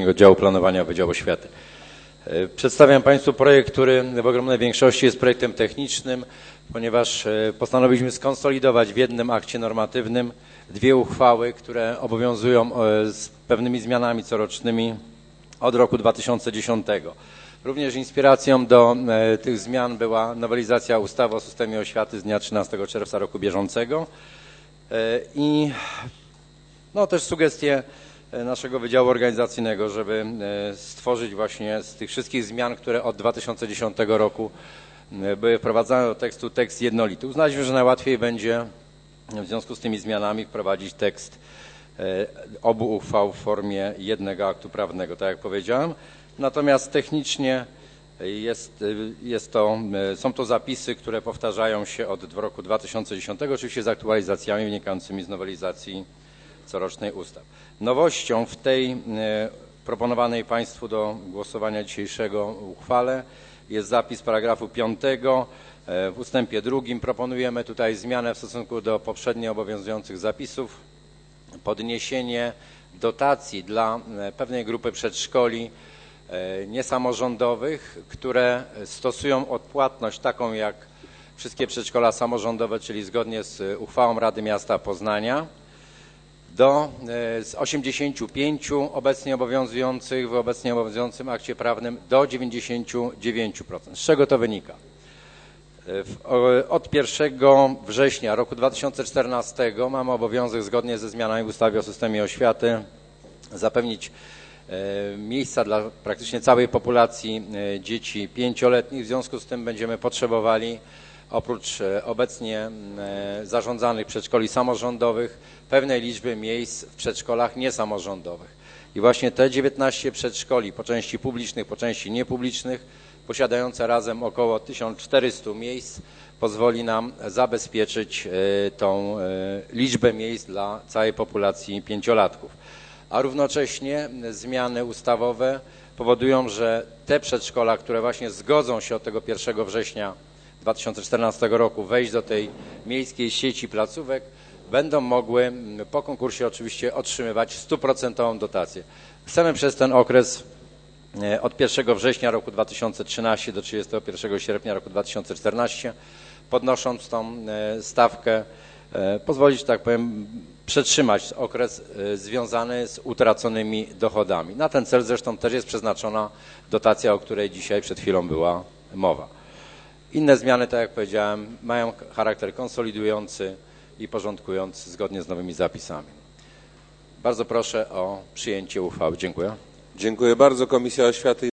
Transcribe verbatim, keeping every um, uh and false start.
Naczelnego Działu Planowania Wydziału Oświaty. Przedstawiam Państwu projekt, który w ogromnej większości jest projektem technicznym, ponieważ postanowiliśmy skonsolidować w jednym akcie normatywnym dwie uchwały, które obowiązują z pewnymi zmianami corocznymi od roku dwa tysiące dziesiątego. Również inspiracją do tych zmian była nowelizacja ustawy o systemie oświaty z dnia trzynastego czerwca roku bieżącego i no, też sugestie naszego Wydziału Organizacyjnego, żeby stworzyć właśnie z tych wszystkich zmian, które od dwa tysiące dziesiątego roku były wprowadzane do tekstu, tekst jednolity. Uznaliśmy, że najłatwiej będzie w związku z tymi zmianami wprowadzić tekst obu uchwał w formie jednego aktu prawnego, tak jak powiedziałem. Natomiast technicznie jest, jest to, są to zapisy, które powtarzają się od roku dwa tysiące dziesiątego, oczywiście z aktualizacjami wynikającymi z nowelizacji corocznej ustaw. Nowością w tej proponowanej Państwu do głosowania dzisiejszego uchwale jest zapis paragrafu piątego. W ustępie drugim proponujemy tutaj zmianę w stosunku do poprzednio obowiązujących zapisów, podniesienie dotacji dla pewnej grupy przedszkoli niesamorządowych, które stosują odpłatność taką jak wszystkie przedszkola samorządowe, czyli zgodnie z uchwałą Rady Miasta Poznania, do z osiemdziesięciu pięciu obecnie obowiązujących w obecnie obowiązującym akcie prawnym do dziewięćdziesięciu dziewięciu procent. Z czego to wynika? Od pierwszego września roku dwa tysiące czternastego mamy obowiązek zgodnie ze zmianami w ustawie o systemie oświaty zapewnić miejsca dla praktycznie całej populacji dzieci pięcioletnich. W związku z tym będziemy potrzebowali oprócz obecnie zarządzanych przedszkoli samorządowych pewnej liczby miejsc w przedszkolach niesamorządowych. I właśnie te dziewiętnaście przedszkoli po części publicznych, po części niepublicznych, posiadające razem około tysiąc czterysta miejsc, pozwoli nam zabezpieczyć tą liczbę miejsc dla całej populacji pięciolatków. A równocześnie zmiany ustawowe powodują, że te przedszkola, które właśnie zgodzą się od tego pierwszego września dwa tysiące czternastego roku wejść do tej miejskiej sieci placówek, będą mogły po konkursie oczywiście otrzymywać stuprocentową dotację. Chcemy przez ten okres od pierwszego września roku dwa tysiące trzynastego do trzydziestego pierwszego sierpnia roku dwa tysiące czternastego, podnosząc tą stawkę, pozwolić, tak powiem, przetrzymać okres związany z utraconymi dochodami. Na ten cel zresztą też jest przeznaczona dotacja, o której dzisiaj przed chwilą była mowa. Inne zmiany, tak jak powiedziałem, mają charakter konsolidujący i porządkujący zgodnie z nowymi zapisami. Bardzo proszę o przyjęcie uchwały. Dziękuję. Dziękuję bardzo. Komisja Oświaty